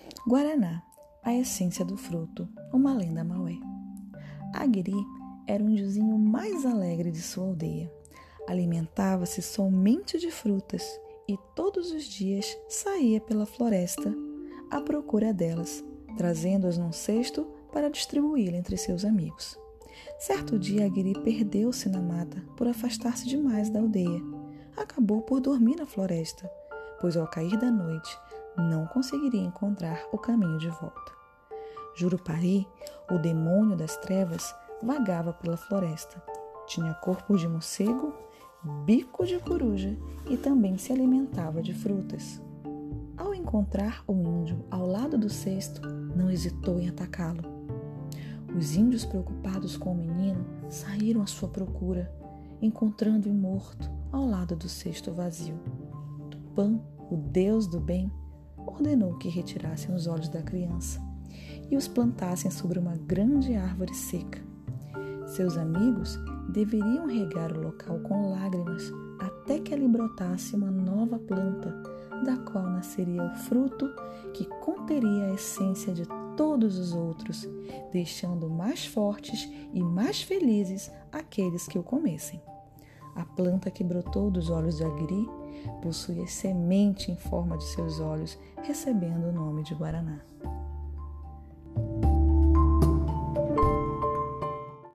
Guaraná, a essência do fruto, uma lenda maué. Aguiri era o índiozinho mais alegre de sua aldeia. Alimentava-se somente de frutas e todos os dias saía pela floresta à procura delas, trazendo-as num cesto para distribuí-la entre seus amigos. Certo dia, Aguiri perdeu-se na mata por afastar-se demais da aldeia. Acabou por dormir na floresta, pois ao cair da noite não conseguiria encontrar o caminho de volta. Jurupari, o demônio das trevas, vagava pela floresta. Tinha corpo de morcego, bico de coruja e também se alimentava de frutas. Ao encontrar o índio ao lado do cesto, não hesitou em atacá-lo. Os índios, preocupados com o menino, saíram à sua procura, encontrando-o morto ao lado do cesto vazio. Tupã, o deus do bem, ordenou que retirassem os olhos da criança e os plantassem sobre uma grande árvore seca. Seus amigos deveriam regar o local com lágrimas até que ali brotasse uma nova planta, da qual nasceria o fruto que conteria a essência de todos os outros, deixando mais fortes e mais felizes aqueles que o comessem. A planta que brotou dos olhos de Aguiri possuía semente em forma de seus olhos, recebendo o nome de Guaraná.